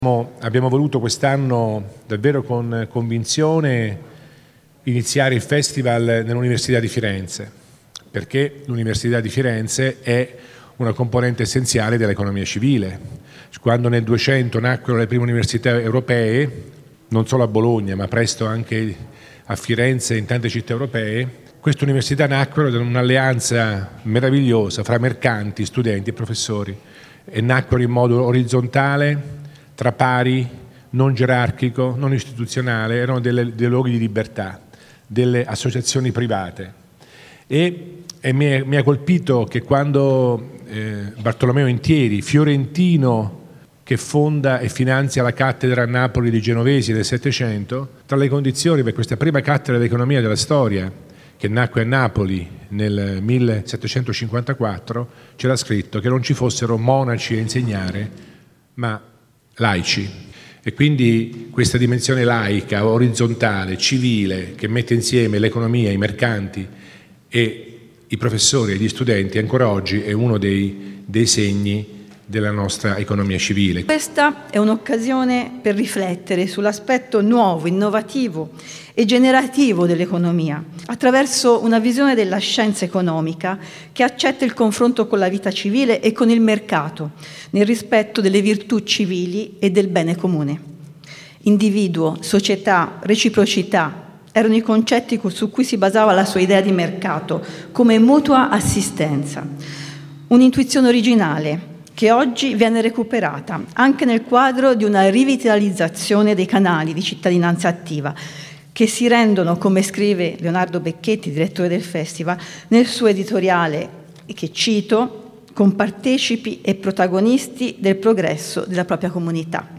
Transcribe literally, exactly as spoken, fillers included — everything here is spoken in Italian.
Abbiamo voluto quest'anno davvero con convinzione iniziare il Festival nell'Università di Firenze, perché l'Università di Firenze è una componente essenziale dell'economia civile. Quando nel duecento nacquero le prime università europee, non solo a Bologna ma presto anche a Firenze e in tante città europee, queste università nacquero da un'alleanza meravigliosa fra mercanti, studenti e professori e nacquero in modo orizzontale, tra pari, non gerarchico, non istituzionale, erano delle, dei luoghi di libertà, delle associazioni private. E, e mi, è, mi ha colpito che quando eh, Bartolomeo Intieri, fiorentino che fonda e finanzia la cattedra a Napoli dei Genovesi del Settecento, tra le condizioni per questa prima cattedra di economia della storia, che nacque a Napoli nel millesettecentocinquantaquattro, c'era scritto che non ci fossero monaci a insegnare, ma laici. E quindi questa dimensione laica, orizzontale, civile, che mette insieme l'economia, i mercanti e i professori e gli studenti, ancora oggi è uno dei, dei segni della nostra economia civile. Questa è un'occasione per riflettere sull'aspetto nuovo, innovativo e generativo dell'economia, attraverso una visione della scienza economica che accetta il confronto con la vita civile e con il mercato, nel rispetto delle virtù civili e del bene comune. Individuo, società, reciprocità erano i concetti su cui si basava la sua idea di mercato, come mutua assistenza. Un'intuizione originale che oggi viene recuperata anche nel quadro di una rivitalizzazione dei canali di cittadinanza attiva, che si rendono, come scrive Leonardo Becchetti, direttore del Festival, nel suo editoriale, che cito, compartecipi e protagonisti del progresso della propria comunità.